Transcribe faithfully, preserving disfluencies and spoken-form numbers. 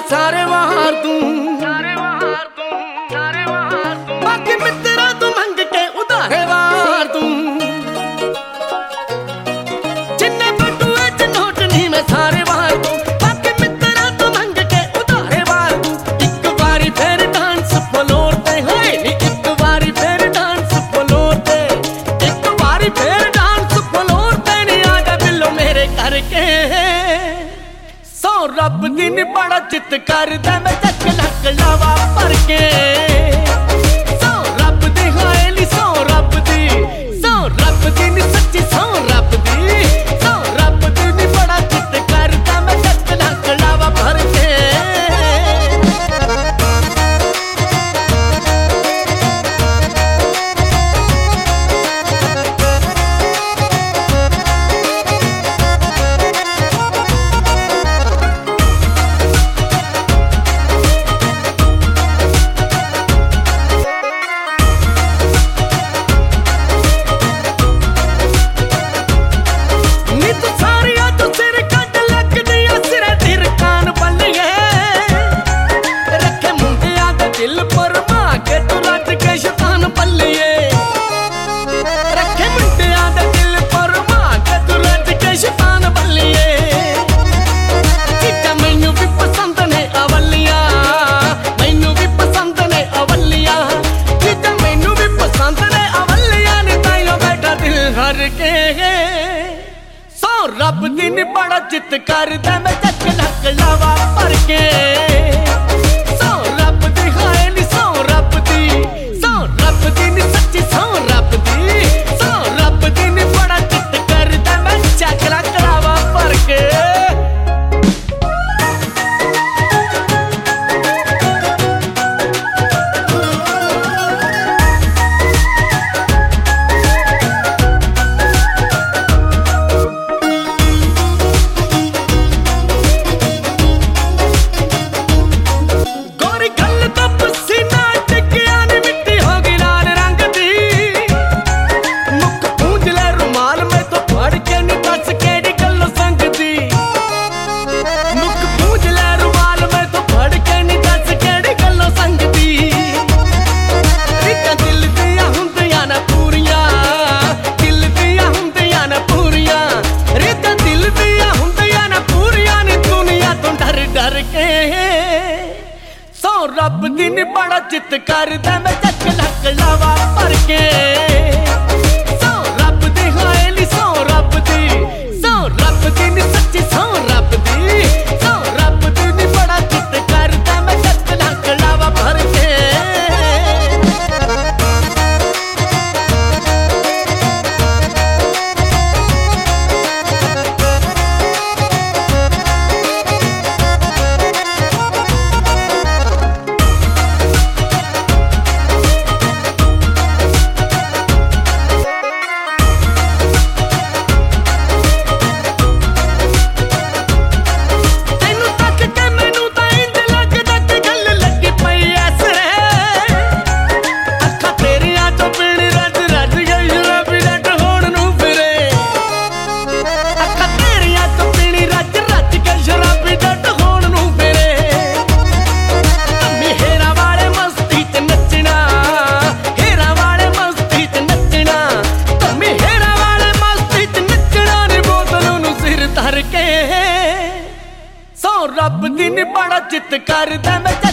सारे वार दूं, सारे वार दूं, सारे वार दूं। बाकी मित्रा तू मंग के उधारे वार दूं। जिन्ने बटुए च नोट नहीं मैं सारे वार दूं। बाकी मित्रा तू मंग के उधारे वार दूं। एक बारी फिर डांस फ्लोर ते होए नी, एक बारी फिर डांस फ्लोर ते, एक बारी फिर डांस फ्लोर ते नी आजा बिल्लो मेरे करके। सौ रब दी नी बड़ा चित करदा मैं चक लक लावा भर के। सौ रब दी हाय नी सौ रब दी, सौ रब दी नी सच्ची सौ रब दी। सौ रब दी नी बड़ा चित करदा मैं चक लक लावा भर के। सौ रब दी नी बड़ा चित करदा मैं चक लक लावा भर के। सौ रब दी हाय नी सौ रब दी, सौ रब दी नी सच्ची सौ रब दी। सौ रब दी नी बड़ा चित करदा मैं चक लक लावा भर के। सौ रब दी नी बड़ा चित करदा मैं चक लक लावा भर के। सौ रब दी हाय नी सौ रब दी, सौ रब दी नी सच्ची सौ रब दी। सौ रब दी नी बड़ा चित करदा मैं चक लक लावा भर के। सौ रब दी नी बड़ा चित करदा मैं